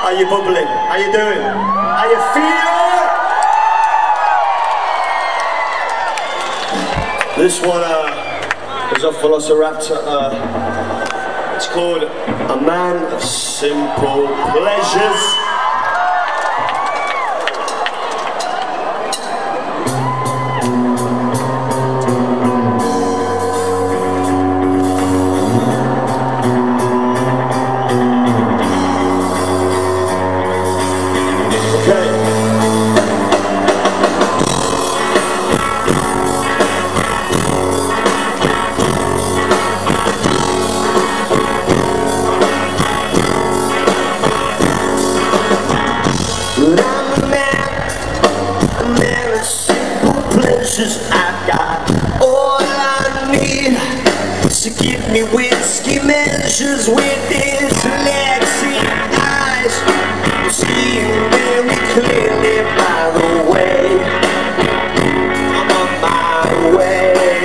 Are you bubbling? How you doing? How you feeling? This one is off Velociraptor. It's called A Man of Simple Pleasures. I've got all I need to give me whiskey measures with his legs and eyes. See you very clearly by the way I'm on my way.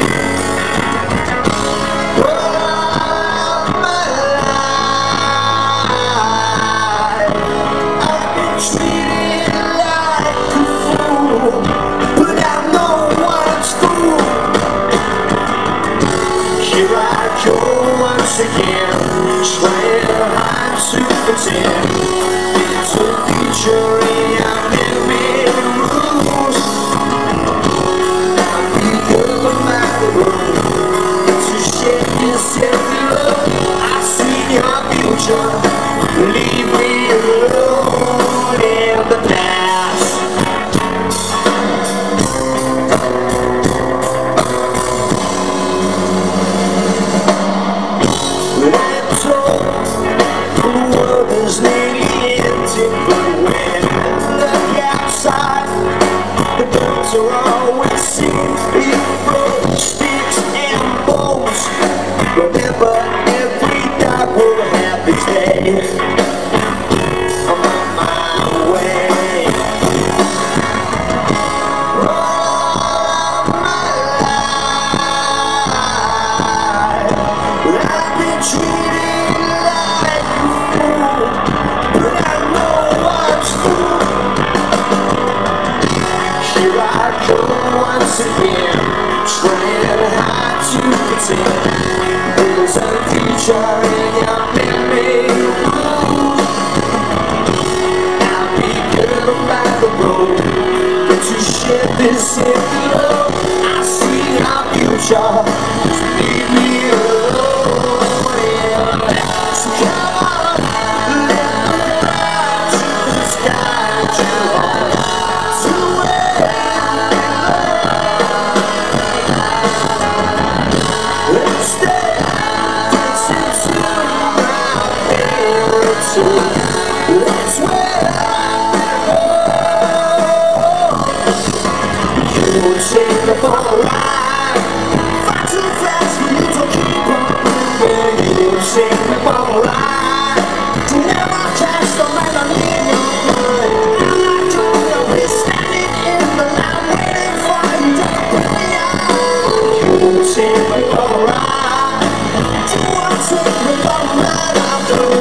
All my life I've been treated like a fool, but I'm no one's fool. Here I go once again, trying hard to pretend it's a feature in your memory rules. Now because I'm out the road to shed this heavy load, I see your future. Leave me alone in the past. Is nearly empty, but when I look outside, the birds are always singing big broken sticks and bones. Remember, every dog will have its day. I'm on my way. All my life I've been treated like a fool, but I know what's true. Here I go once again, trying hard to pretend there's a future in your memory rules. I'll be good by the road to shed this heavy load. I see our future, so leave me alone. Yeah. So come on, let the righteous guide you home to where let's stay dancing to my favorite tune. That's where you will take me for a ride. Fight too fast for you to keep up moving. You will take me for a ride. To never catch the man I need your mind. I'll be standing in the line waiting for you to put me out. You will take me for a ride. You will take me for a ride.